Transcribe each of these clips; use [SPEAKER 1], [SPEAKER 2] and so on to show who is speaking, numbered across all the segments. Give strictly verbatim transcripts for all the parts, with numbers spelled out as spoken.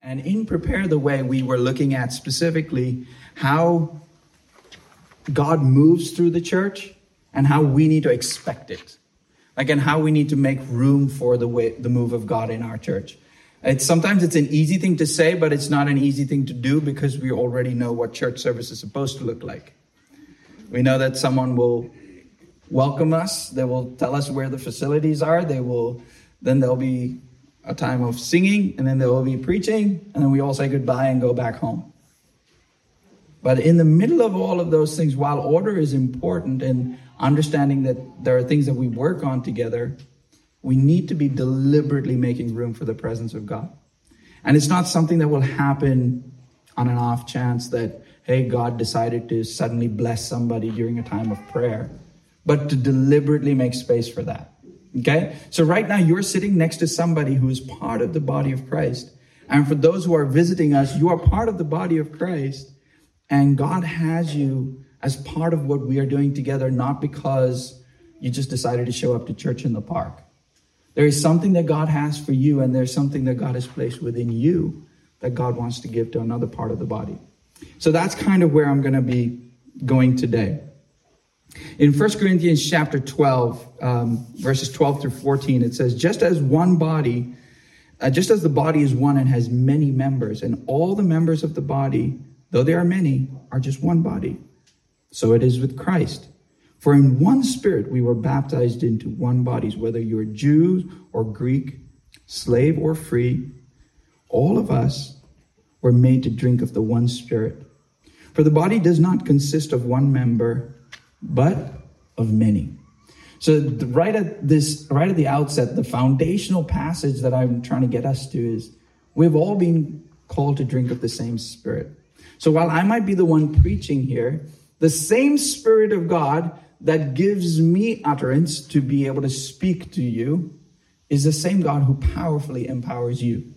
[SPEAKER 1] And in Prepare the Way, we were looking at specifically how God moves through the church and how we need to expect it. Like, and how we need to make room for the way, the move of God in our church. It's sometimes it's an easy thing to say, but it's not an easy thing to do because we already know what church service is supposed to look like. We know that someone will welcome us. They will tell us where the facilities are. They will, then there'll be a time of singing, and then there will be preaching, and then we all say goodbye and go back home. But in the middle of all of those things, while order is important and understanding that there are things that we work on together, we need to be deliberately making room for the presence of God. And it's not something that will happen on an off chance that, hey, God decided to suddenly bless somebody during a time of prayer, but to deliberately make space for that. Okay? So right now you're sitting next to somebody who is part of the body of Christ. And for those who are visiting us, you are part of the body of Christ. And God has you as part of what we are doing together, not because you just decided to show up to church in the park. There is something that God has for you, and there's something that God has placed within you that God wants to give to another part of the body. So that's kind of where I'm going to be going today. In First Corinthians chapter twelve, um, verses twelve through fourteen, it says, just as one body, uh, just as the body is one and has many members, and all the members of the body, though there are many, are just one body, so it is with Christ. For in one Spirit we were baptized into one body, whether you are Jew or Greek, slave or free, all of us were made to drink of the one Spirit. For the body does not consist of one member, but of many. So right at this, right at the outset, the foundational passage that I'm trying to get us to is we've all been called to drink of the same Spirit. So while I might be the one preaching here, the same Spirit of God that gives me utterance to be able to speak to you is the same God who powerfully empowers you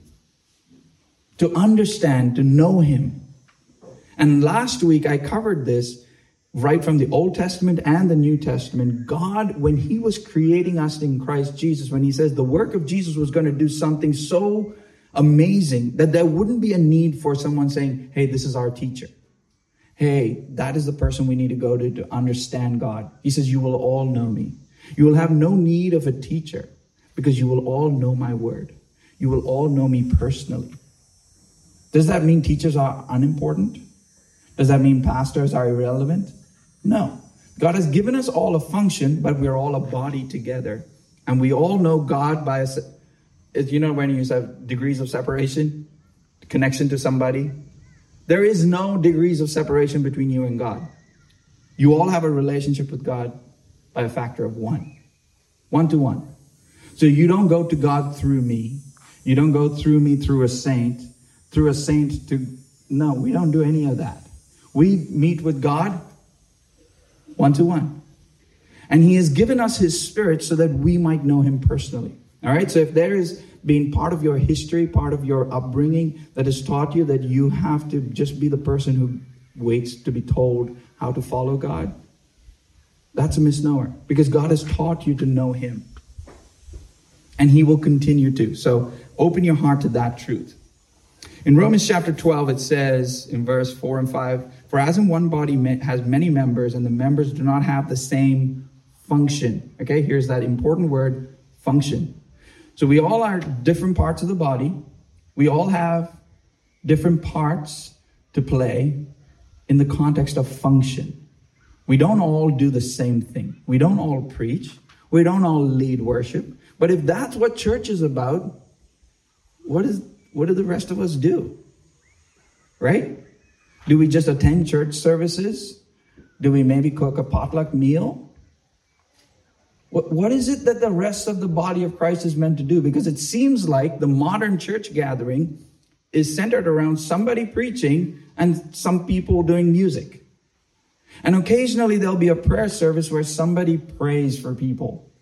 [SPEAKER 1] to understand, to know him. And last week I covered this right from the Old Testament and the New Testament. God, when he was creating us in Christ Jesus, when he says the work of Jesus was going to do something so amazing that there wouldn't be a need for someone saying, hey, this is our teacher. Hey, that is the person we need to go to to understand God. He says, you will all know me. You will have no need of a teacher because you will all know my word. You will all know me personally. Does that mean teachers are unimportant? Does that mean pastors are irrelevant? No. God has given us all a function, but we're all a body together. And we all know God by, a, you know when you have degrees of separation, connection to somebody? There is no degrees of separation between you and God. You all have a relationship with God by a factor of one. One to one. So you don't go to God through me. You don't go through me through a saint. Through a saint to... No, we don't do any of that. We meet with God one to one. And he has given us his Spirit so that we might know him personally. All right? So if there is being part of your history, part of your upbringing that has taught you that you have to just be the person who waits to be told how to follow God, that's a misnomer, because God has taught you to know him. And he will continue to. So open your heart to that truth. In Romans chapter twelve, it says in verse four and five, for as in one body has many members, and the members do not have the same function. Okay, here's that important word, function. So we all are different parts of the body. We all have different parts to play in the context of function. We don't all do the same thing. We don't all preach. We don't all lead worship. But if that's what church is about, what is what do the rest of us do? Right? Do we just attend church services? Do we maybe cook a potluck meal? What, what is it that the rest of the body of Christ is meant to do? Because it seems like the modern church gathering is centered around somebody preaching and some people doing music. And occasionally there'll be a prayer service where somebody prays for people.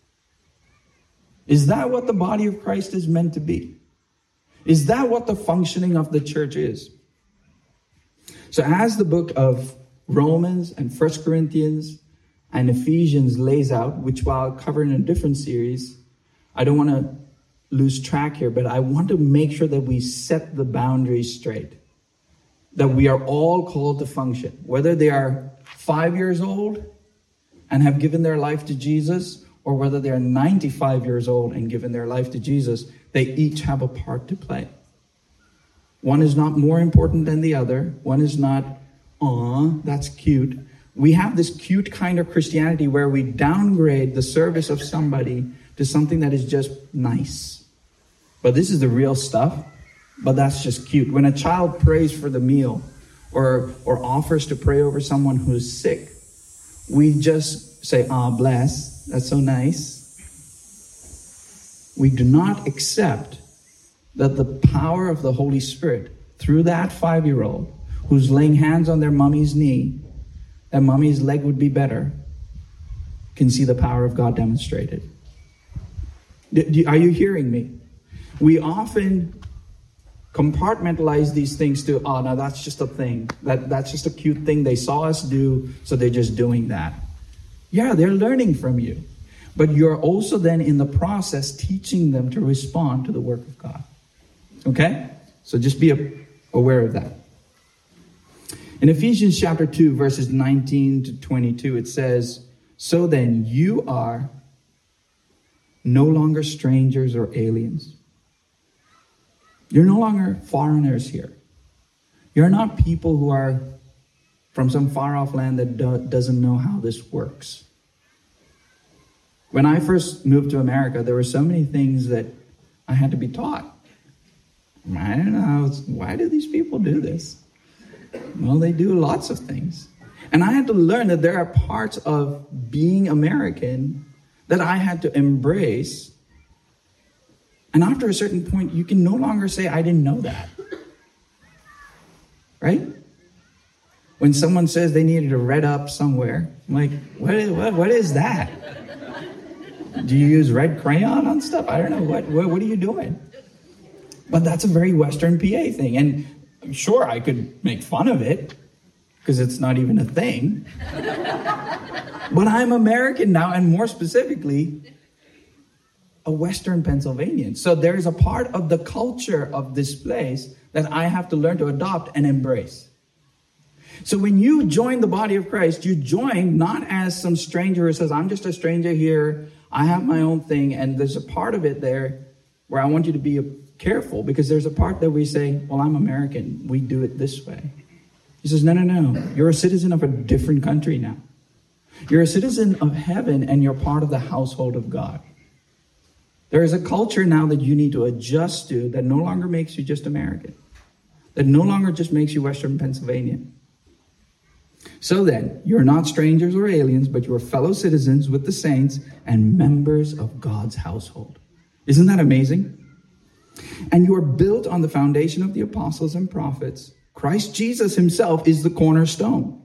[SPEAKER 1] Is that what the body of Christ is meant to be? Is that what the functioning of the church is? So as the book of Romans and First Corinthians and Ephesians lays out, which I'll cover in a different series, I don't want to lose track here, but I want to make sure that we set the boundaries straight. That we are all called to function. Whether they are five years old and have given their life to Jesus, or whether they are ninety-five years old and given their life to Jesus, they each have a part to play. One is not more important than the other. One is not, aw, that's cute. We have this cute kind of Christianity where we downgrade the service of somebody to something that is just nice. But this is the real stuff, but that's just cute. When a child prays for the meal or, or offers to pray over someone who's sick, we just say, ah, bless, that's so nice. We do not accept that the power of the Holy Spirit through that five-year-old who's laying hands on their mommy's knee, that mommy's leg would be better, can see the power of God demonstrated. Are you hearing me? We often compartmentalize these things to, oh, no, that's just a thing. That, that's just a cute thing they saw us do, so they're just doing that. Yeah, they're learning from you. But you're also then in the process teaching them to respond to the work of God. Okay? So just be aware of that. In Ephesians chapter two, verses nineteen to twenty-two, it says, so then you are no longer strangers or aliens. You're no longer foreigners here. You're not people who are from some far-off land that do- doesn't know how this works. When I first moved to America, there were so many things that I had to be taught. I don't know, why do these people do this? Well, they do lots of things. And I had to learn that there are parts of being American that I had to embrace. And after a certain point, you can no longer say, I didn't know that. Right? When someone says they needed to red up somewhere, I'm like, what is, what, what is that? Do you use red crayon on stuff? I don't know. What, what, what are you doing? But that's a very Western P A thing. And sure, I could make fun of it because it's not even a thing. But I'm American now, and more specifically, a Western Pennsylvanian. So there's a part of the culture of this place that I have to learn to adopt and embrace. So when you join the body of Christ, you join not as some stranger who says, I'm just a stranger here, I have my own thing, and there's a part of it there where I want you to be careful, because there's a part that we say, well, I'm American, we do it this way. He says, no, no, no, you're a citizen of a different country now. You're a citizen of heaven, and you're part of the household of God. There is a culture now that you need to adjust to that no longer makes you just American, that no longer just makes you Western Pennsylvanian. So then, you're not strangers or aliens, but you're fellow citizens with the saints and members of God's household. Isn't that amazing? And you are built on the foundation of the apostles and prophets. Christ Jesus himself is the cornerstone,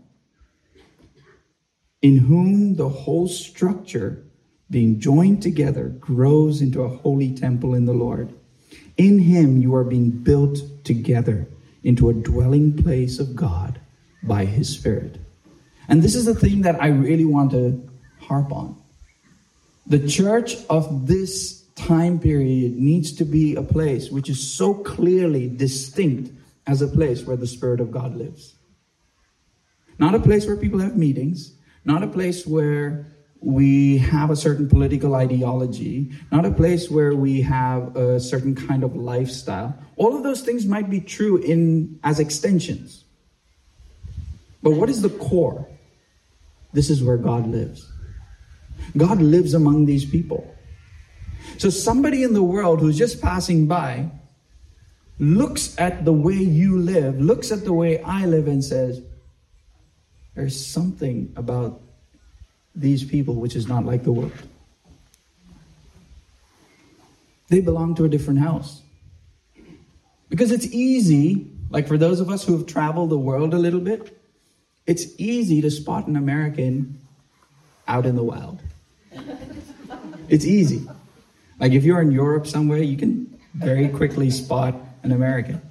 [SPEAKER 1] in whom the whole structure, being joined together, grows into a holy temple in the Lord. In him you are being built together into a dwelling place of God by his Spirit. And this is the thing that I really want to harp on. The church of this time period needs to be a place which is so clearly distinct as a place where the Spirit of God lives. Not a place where people have meetings, not a place where we have a certain political ideology, not a place where we have a certain kind of lifestyle. All of those things might be true in as extensions. But what is the core? This is where God lives. God lives among these people. So somebody in the world who's just passing by looks at the way you live, looks at the way I live and says, there's something about these people which is not like the world. They belong to a different house. Because it's easy, like for those of us who have traveled the world a little bit, it's easy to spot an American out in the wild. It's easy. Like if you're in Europe somewhere, you can very quickly spot an American.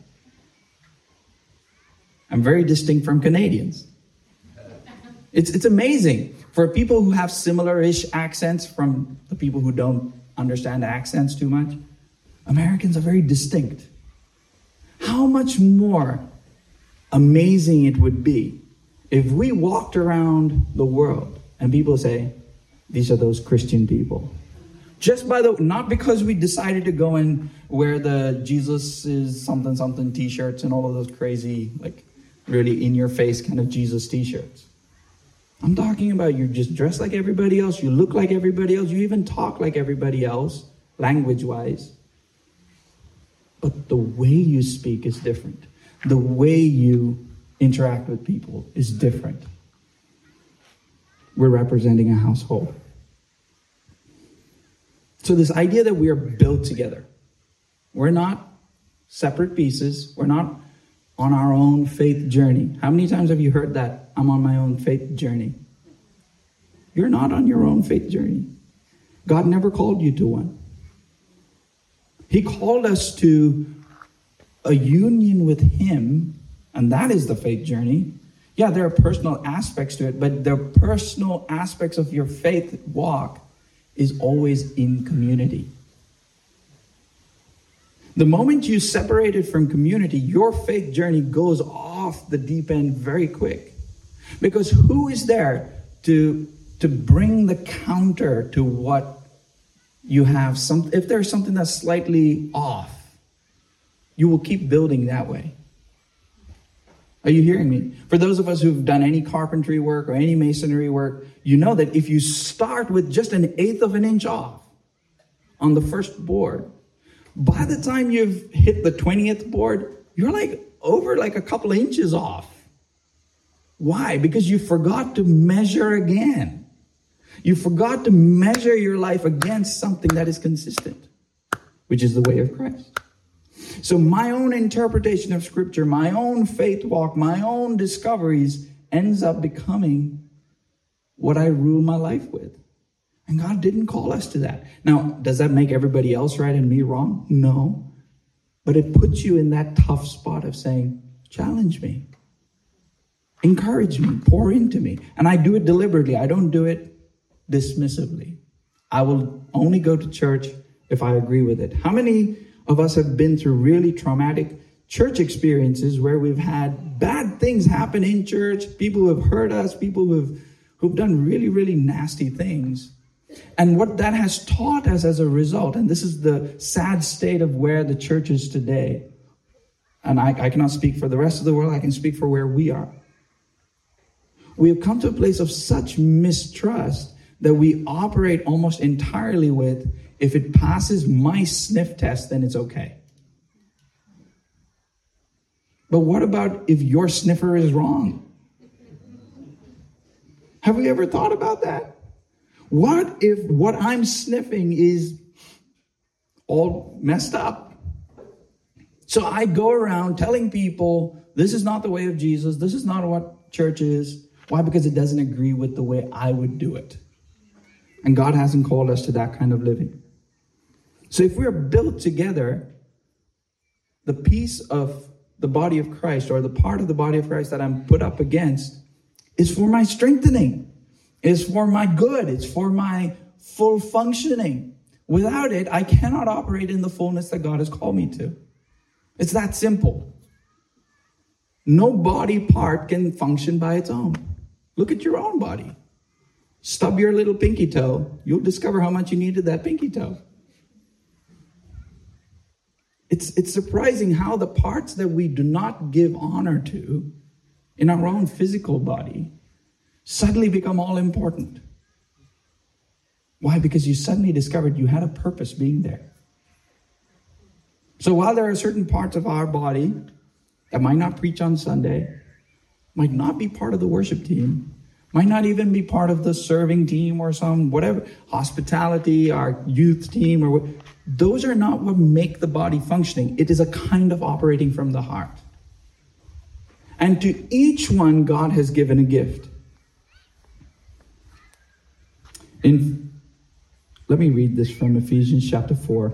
[SPEAKER 1] I'm very distinct from Canadians. It's it's amazing. For people who have similar-ish accents from the people who don't understand accents too much, Americans are very distinct. How much more amazing it would be if we walked around the world and people say, these are those Christian people. Just by the, not because we decided to go and wear the Jesus is something something t-shirts and all of those crazy, like really in your face kind of Jesus t-shirts. I'm talking about you just dress like everybody else. You look like everybody else. You even talk like everybody else, language-wise. But the way you speak is different. The way you interact with people is different. We're representing a household. So this idea that we are built together. We're not separate pieces. We're not on our own faith journey. How many times have you heard that? I'm on my own faith journey. You're not on your own faith journey. God never called you to one. He called us to a union with Him, and that is the faith journey. Yeah, there are personal aspects to it, but the personal aspects of your faith walk is always in community. The moment you separate it from community, your faith journey goes off the deep end very quick. Because who is there to, to bring the counter to what you have? Some, if there's something that's slightly off, you will keep building that way. Are you hearing me? For those of us who've done any carpentry work or any masonry work, you know that if you start with just an eighth of an inch off on the first board, by the time you've hit the twentieth board, you're like over like a couple of inches off. Why? Because you forgot to measure again. You forgot to measure your life against something that is consistent, which is the way of Christ. So my own interpretation of Scripture, my own faith walk, my own discoveries ends up becoming what I rule my life with. And God didn't call us to that. Now, does that make everybody else right and me wrong? No. But it puts you in that tough spot of saying, challenge me. Encourage me. Pour into me. And I do it deliberately. I don't do it dismissively. I will only go to church if I agree with it. How many of us have been through really traumatic church experiences where we've had bad things happen in church, people who have hurt us, people who have who've done really, really nasty things? And what that has taught us as a result, and this is the sad state of where the church is today, and I, I cannot speak for the rest of the world, I can speak for where we are. We have come to a place of such mistrust that we operate almost entirely with, if it passes my sniff test, then it's okay. But what about if your sniffer is wrong? Have we ever thought about that? What if what I'm sniffing is all messed up? So I go around telling people, this is not the way of Jesus. This is not what church is. Why? Because it doesn't agree with the way I would do it. And God hasn't called us to that kind of living. So if we're built together, the piece of the body of Christ, or the part of the body of Christ that I'm put up against, is for my strengthening. It's for my good. It's for my full functioning. Without it, I cannot operate in the fullness that God has called me to. It's that simple. No body part can function by its own. Look at your own body. Stub your little pinky toe. You'll discover how much you needed that pinky toe. It's, it's surprising how the parts that we do not give honor to in our own physical body suddenly become all important. Why? Because you suddenly discovered you had a purpose being there. So while there are certain parts of our body that might not preach on Sunday, might not be part of the worship team, might not even be part of the serving team or some whatever, hospitality, our youth team, or what, those are not what make the body functioning. It is a kind of operating from the heart. And to each one, God has given a gift. In, let me read this from Ephesians chapter four.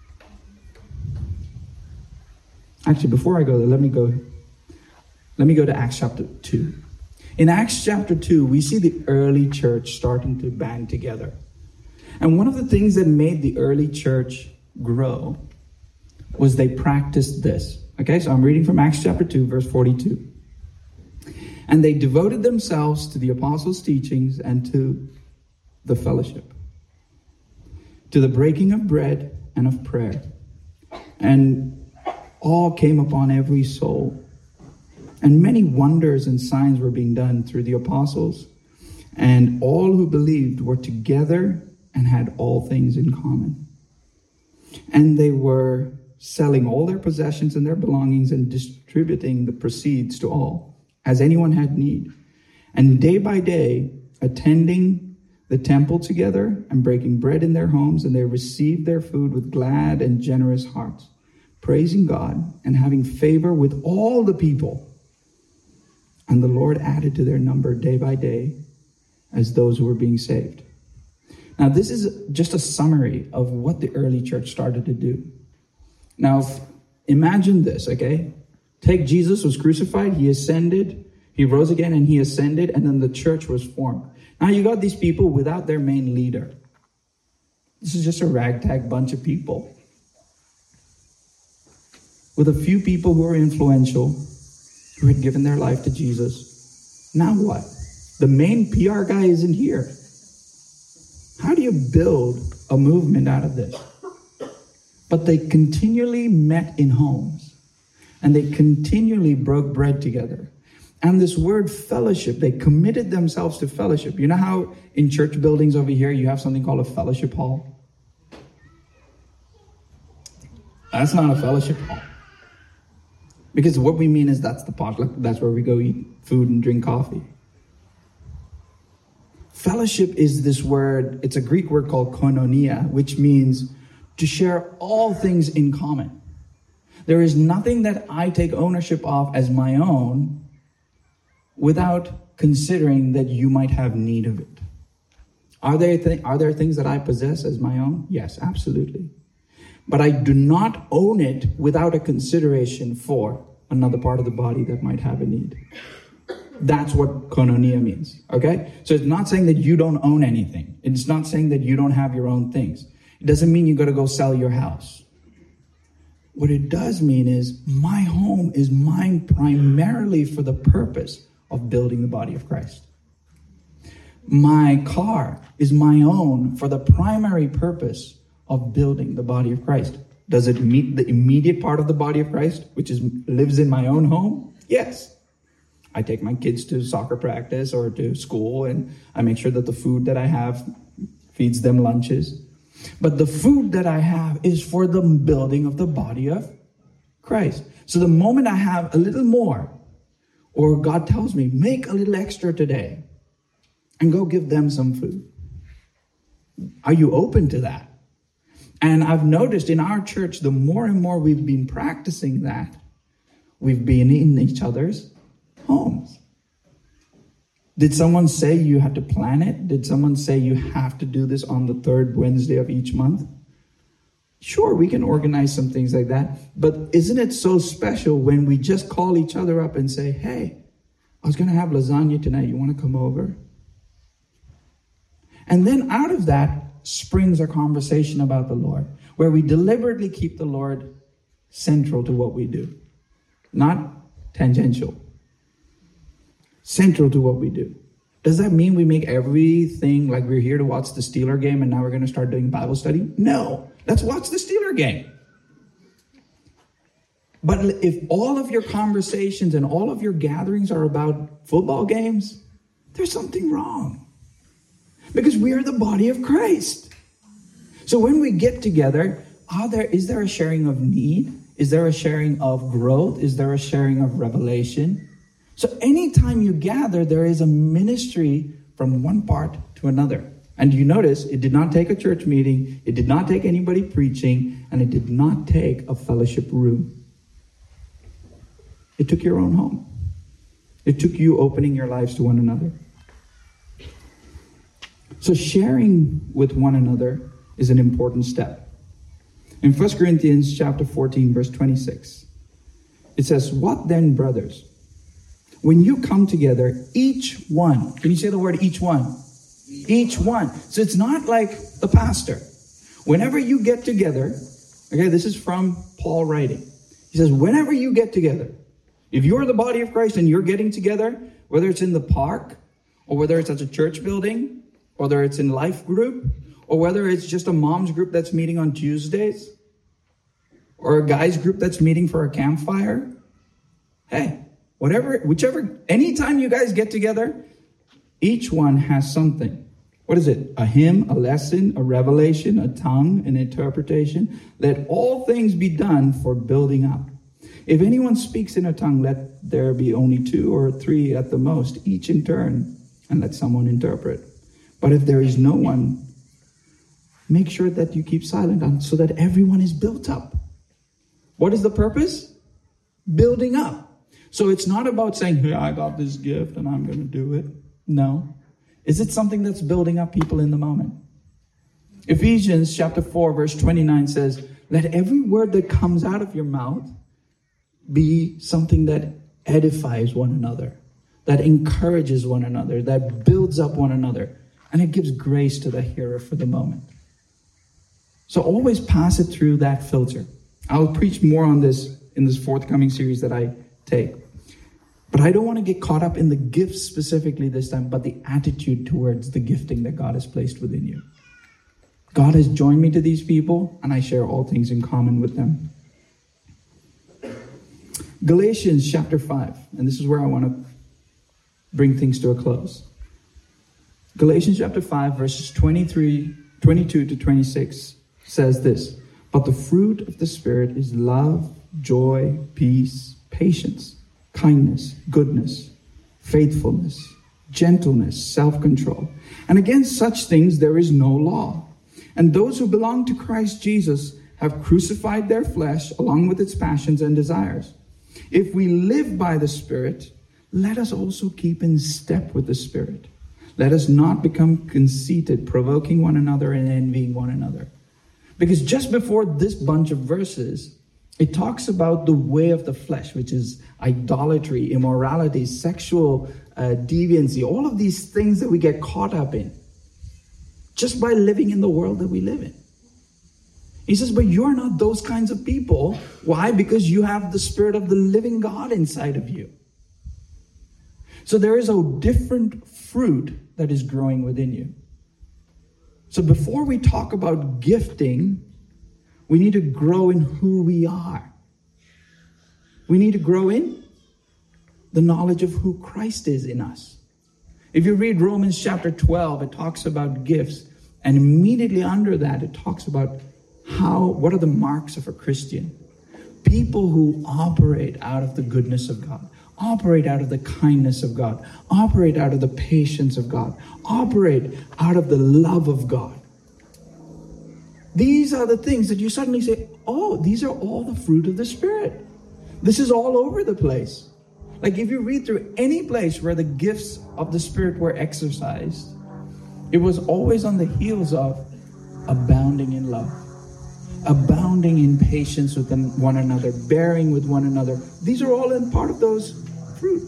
[SPEAKER 1] Actually, before I go there, let me go, let me go to Acts chapter two. In Acts chapter two, we see the early church starting to band together. And one of the things that made the early church grow was they practiced this. Okay, so I'm reading from Acts chapter two, verse forty-two. And they devoted themselves to the apostles' teachings and to the fellowship, to the breaking of bread and of prayer. And awe came upon every soul. And many wonders and signs were being done through the apostles. And all who believed were together and had all things in common. And they were selling all their possessions and their belongings and distributing the proceeds to all, as anyone had need. And day by day, attending the temple together and breaking bread in their homes, and they received their food with glad and generous hearts, praising God and having favor with all the people. And the Lord added to their number day by day as those who were being saved. Now, this is just a summary of what the early church started to do. Now, imagine this, okay? Take Jesus was crucified, he ascended, he rose again, and he ascended, and then the church was formed. Now, you got these people without their main leader. This is just a ragtag bunch of people. With a few people who are influential, who had given their life to Jesus. Now what? The main P R guy isn't here. How do you build a movement out of this? But they continually met in homes, and they continually broke bread together. And this word fellowship, they committed themselves to fellowship. You know how in church buildings over here, you have something called a fellowship hall? That's not a fellowship hall. Because what we mean is that's the potluck. That's where we go eat food and drink coffee. Fellowship is this word, it's a Greek word called koinonia, which means to share all things in common. There is nothing that I take ownership of as my own without considering that you might have need of it. Are there, th- are there things that I possess as my own? Yes, absolutely. But I do not own it without a consideration for another part of the body that might have a need. That's what koinonia means, okay? So it's not saying that you don't own anything. It's not saying that you don't have your own things. It doesn't mean you got to go sell your house. What it does mean is my home is mine primarily for the purpose of building the body of Christ. My car is my own for the primary purpose of building the body of Christ. Does it meet the immediate part of the body of Christ, which is lives in my own home? Yes. I take my kids to soccer practice or to school, and I make sure that the food that I have feeds them lunches. But the food that I have is for the building of the body of Christ. So the moment I have a little more, or God tells me, make a little extra today, and go give them some food. Are you open to that? And I've noticed in our church, the more and more we've been practicing that, we've been in each other's homes. Did someone say you had to plan it? Did someone say you have to do this on the third Wednesday of each month? Sure, we can organize some things like that. But isn't it so special when we just call each other up and say, hey, I was going to have lasagna tonight. You want to come over? And then out of that springs a conversation about the Lord, where we deliberately keep the Lord central to what we do, not tangential. Central to what we do. Does that mean we make everything like we're here to watch the Steeler game and now we're going to start doing Bible study? No, let's watch the Steeler game. But if all of your conversations and all of your gatherings are about football games, there's something wrong. Because we are the body of Christ. So when we get together, are there, is there a sharing of need? Is there a sharing of growth? Is there a sharing of revelation? So anytime you gather, there is a ministry from one part to another. And you notice it did not take a church meeting, it did not take anybody preaching, and it did not take a fellowship room. It took your own home. It took you opening your lives to one another. So sharing with one another is an important step. In First Corinthians chapter fourteen, verse twenty-six, it says, "What then, brothers? When you come together, each one," can you say the word each one? Each one. So it's not like the pastor. Whenever you get together, Okay, this is from Paul writing. He says, whenever you get together, if you're the body of Christ and you're getting together, whether it's in the park, or whether it's at a church building, or whether it's in life group, or whether it's just a mom's group that's meeting on Tuesdays, or a guy's group that's meeting for a campfire, hey, whatever, whichever, anytime you guys get together, each one has something. What is it? A hymn, a lesson, a revelation, a tongue, an interpretation. Let all things be done for building up. If anyone speaks in a tongue, let there be only two or three at the most, each in turn, and let someone interpret. But if there is no one, make sure that you keep silent so that everyone is built up. What is the purpose? Building up. So it's not about saying, hey, I got this gift and I'm going to do it. No. Is it something that's building up people in the moment? Ephesians chapter four, verse twenty-nine says, let every word that comes out of your mouth be something that edifies one another, that encourages one another, that builds up one another, and it gives grace to the hearer for the moment. So always pass it through that filter. I'll preach more on this in this forthcoming series that I take. But I don't want to get caught up in the gifts specifically this time, but the attitude towards the gifting that God has placed within you. God has joined me to these people, and I share all things in common with them. Galatians chapter five, and this is where I want to bring things to a close. Galatians chapter five, verses twenty-three, twenty-two to twenty-six says this, but the fruit of the Spirit is love, joy, peace, patience, kindness, goodness, faithfulness, gentleness, self-control. And against such things there is no law. And those who belong to Christ Jesus have crucified their flesh along with its passions and desires. If we live by the Spirit, let us also keep in step with the Spirit. Let us not become conceited, provoking one another and envying one another. Because just before this bunch of verses, it talks about the way of the flesh, which is idolatry, immorality, sexual uh, deviancy, all of these things that we get caught up in just by living in the world that we live in. He says, but you're not those kinds of people. Why? Because you have the Spirit of the living God inside of you. So there is a different fruit that is growing within you. So before we talk about gifting, we need to grow in who we are. We need to grow in the knowledge of who Christ is in us. If you read Romans chapter twelve, it talks about gifts. And immediately under that, it talks about how, what are the marks of a Christian? People who operate out of the goodness of God, operate out of the kindness of God, operate out of the patience of God, operate out of the love of God. These are the things that you suddenly say, oh, these are all the fruit of the Spirit. This is all over the place. Like if you read through any place where the gifts of the Spirit were exercised, it was always on the heels of abounding in love, abounding in patience with one another, bearing with one another. These are all in part of those fruit.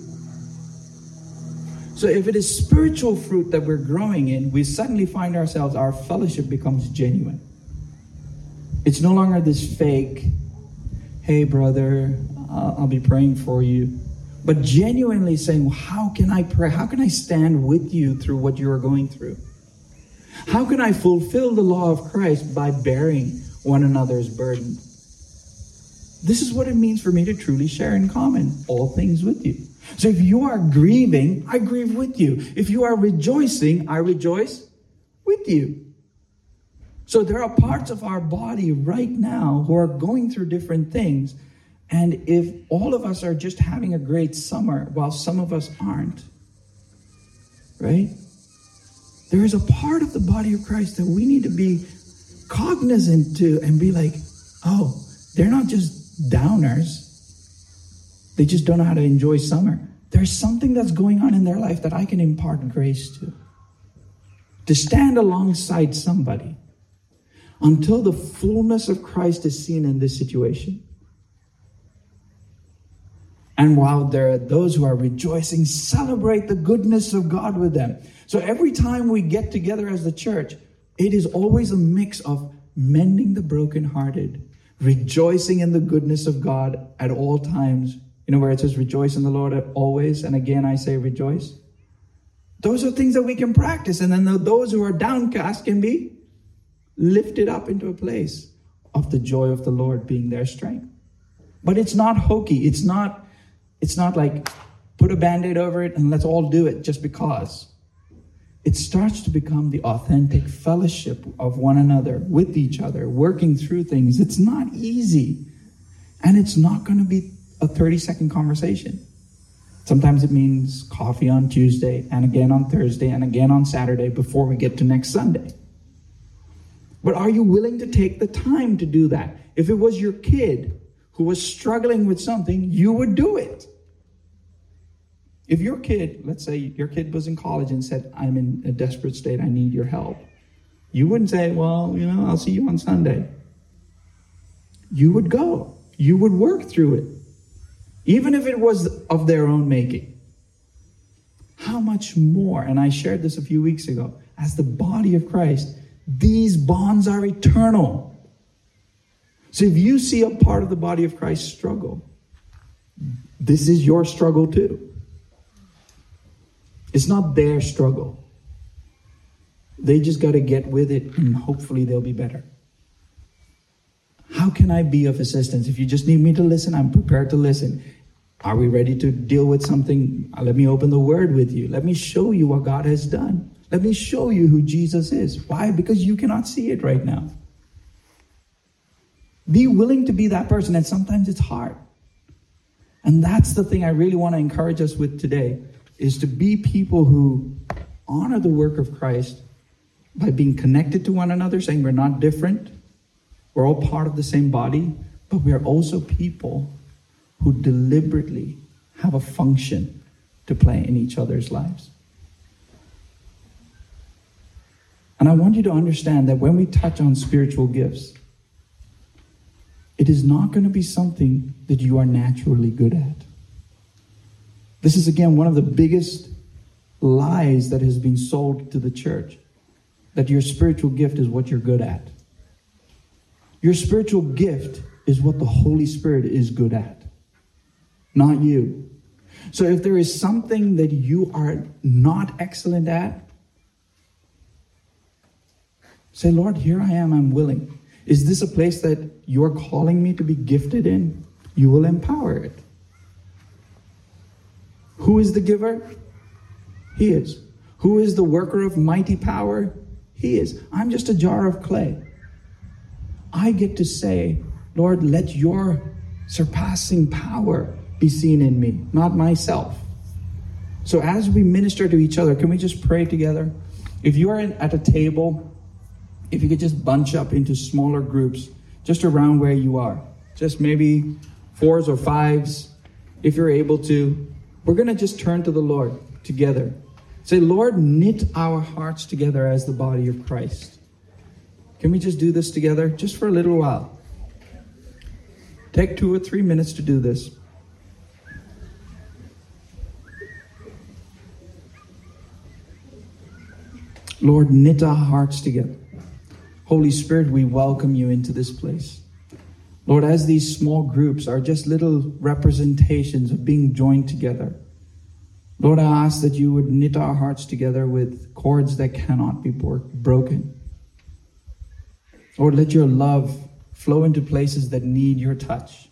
[SPEAKER 1] So if it is spiritual fruit that we're growing in, we suddenly find ourselves, our fellowship becomes genuine. It's no longer this fake, hey brother, uh, I'll be praying for you. But genuinely saying, well, how can I pray? How can I stand with you through what you are going through? How can I fulfill the law of Christ by bearing one another's burden? This is what it means for me to truly share in common all things with you. So if you are grieving, I grieve with you. If you are rejoicing, I rejoice with you. So there are parts of our body right now who are going through different things. And if all of us are just having a great summer while some of us aren't, right? There is a part of the body of Christ that we need to be cognizant to and be like, oh, they're not just downers. They just don't know how to enjoy summer. There's something that's going on in their life that I can impart grace to. To stand alongside somebody until the fullness of Christ is seen in this situation. And while there are those who are rejoicing, celebrate the goodness of God with them. So every time we get together as the church, it is always a mix of mending the brokenhearted rejoicing in the goodness of God at all times. You know where it says rejoice in the Lord always, and again I say rejoice. Those are things that we can practice, and then those who are downcast can be lifted up into a place of the joy of the Lord being their strength. But it's not hokey. It's not, it's not like put a Band-Aid over it and let's all do it just because. It starts to become the authentic fellowship of one another, with each other, working through things. It's not easy. And it's not going to be a thirty-second conversation. Sometimes it means coffee on Tuesday, and again on Thursday, and again on Saturday before we get to next Sunday. But are you willing to take the time to do that? If it was your kid who was struggling with something, you would do it. If your kid, let's say your kid was in college and said, I'm in a desperate state, I need your help. You wouldn't say, well, you know, I'll see you on Sunday. You would go. You would work through it. Even if it was of their own making. How much more, and I shared this a few weeks ago, as the body of Christ, these bonds are eternal. So if you see a part of the body of Christ struggle, this is your struggle too. It's not their struggle. They just got to get with it and hopefully they'll be better. How can I be of assistance? If you just need me to listen, I'm prepared to listen. Are we ready to deal with something? Let me open the word with you. Let me show you what God has done. Let me show you who Jesus is. Why? Because you cannot see it right now. Be willing to be that person, and sometimes it's hard. And that's the thing I really want to encourage us with today, is to be people who honor the work of Christ by being connected to one another, saying we're not different. We're all part of the same body, but we are also people who deliberately have a function to play in each other's lives. And I want you to understand that when we touch on spiritual gifts, it is not going to be something that you are naturally good at. This is, again, one of the biggest lies that has been sold to the church, that your spiritual gift is what you're good at. Your spiritual gift is what the Holy Spirit is good at, not you. So if there is something that you are not excellent at, say, Lord, here I am, I'm willing. Is this a place that you're calling me to be gifted in? You will empower it. Who is the giver? He is. Who is the worker of mighty power? He is. I'm just a jar of clay. I get to say, Lord, let your surpassing power be seen in me, not myself. So as we minister to each other, can we just pray together? If you are in, at a table, if you could just bunch up into smaller groups, just around where you are, just maybe fours or fives, if you're able to, we're going to just turn to the Lord together. Say, Lord, knit our hearts together as the body of Christ. Can we just do this together just for a little while? Take two or three minutes to do this. Lord, knit our hearts together. Holy Spirit, we welcome you into this place. Lord, as these small groups are just little representations of being joined together, Lord, I ask that you would knit our hearts together with cords that cannot be broken. Lord, let your love flow into places that need your touch.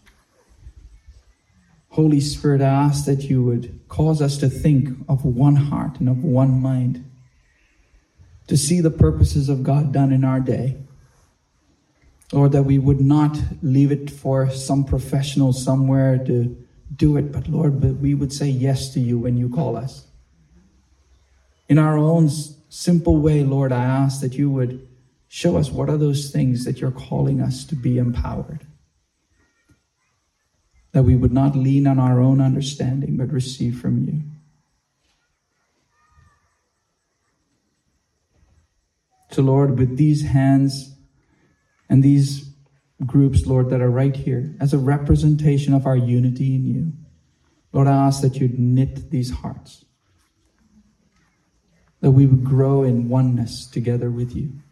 [SPEAKER 1] Holy Spirit, I ask that you would cause us to think of one heart and of one mind, to see the purposes of God done in our day. Lord, that we would not leave it for some professional somewhere to do it, but Lord, but we would say yes to you when you call us. In our own simple way, Lord, I ask that you would show us what are those things that you're calling us to be empowered. That we would not lean on our own understanding, but receive from you. So Lord, with these hands and these groups, Lord, that are right here, as a representation of our unity in you, Lord, I ask that you'd knit these hearts, that we would grow in oneness together with you.